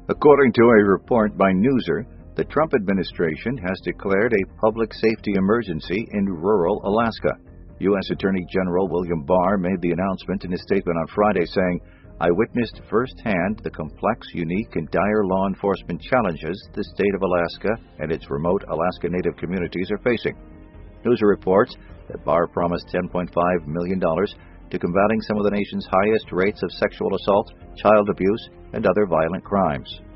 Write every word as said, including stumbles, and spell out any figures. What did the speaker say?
According to a report by Newser, the Trump administration has declared a public safety emergency in rural Alaska. U S Attorney General William Barr made the announcement in a statement on Friday saying, "I witnessed firsthand the complex, unique, and dire law enforcement challenges the state of Alaska and its remote Alaska Native communities are facing." Newser reports that Barr promised ten point five million dollars to combating some of the nation's highest rates of sexual assault, child abuse, and other violent crimes.